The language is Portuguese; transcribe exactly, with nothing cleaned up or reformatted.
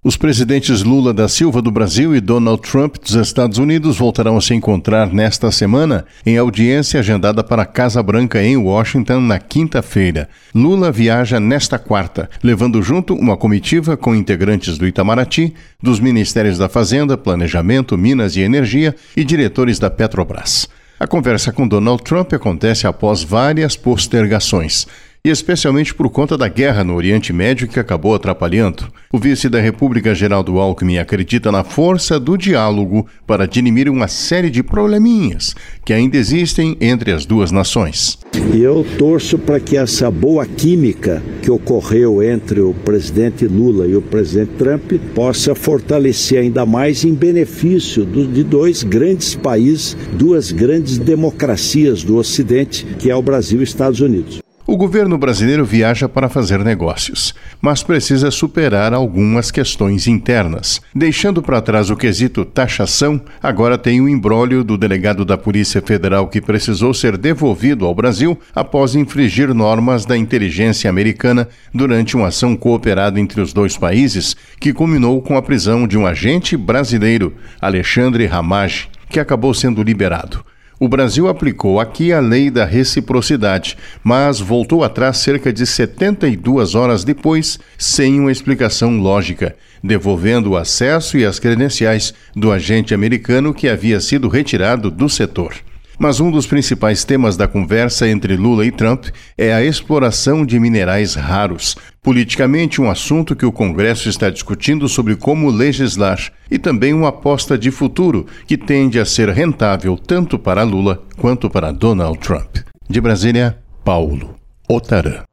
Os presidentes Lula da Silva do Brasil e Donald Trump dos Estados Unidos voltarão a se encontrar nesta semana em audiência agendada para a Casa Branca em Washington na quinta-feira. Lula viaja nesta quarta, levando junto uma comitiva com integrantes do Itamaraty, dos Ministérios da Fazenda, Planejamento, Minas e Energia e diretores da Petrobras. A conversa com Donald Trump acontece após várias postergações, e especialmente por conta da guerra no Oriente Médio que acabou atrapalhando. O vice da República, Geraldo Alckmin, acredita na força do diálogo para dirimir uma série de probleminhas que ainda existem entre as duas nações. E eu torço para que essa boa química que ocorreu entre o presidente Lula e o presidente Trump possa fortalecer ainda mais em benefício do, de dois grandes países, duas grandes democracias do Ocidente, que é o Brasil e os Estados Unidos. O governo brasileiro viaja para fazer negócios, mas precisa superar algumas questões internas. Deixando para trás o quesito taxação, agora tem o imbróglio do delegado da Polícia Federal que precisou ser devolvido ao Brasil após infringir normas da inteligência americana durante uma ação cooperada entre os dois países, que culminou com a prisão de um agente brasileiro, Alexandre Ramage, que acabou sendo liberado. O Brasil aplicou aqui a lei da reciprocidade, mas voltou atrás cerca de setenta e duas horas depois, sem uma explicação lógica, devolvendo o acesso e as credenciais do agente americano que havia sido retirado do setor. Mas um dos principais temas da conversa entre Lula e Trump é a exploração de minerais raros, politicamente um assunto que o Congresso está discutindo sobre como legislar, e também uma aposta de futuro que tende a ser rentável tanto para Lula quanto para Donald Trump. De Brasília, Paulo Otarã.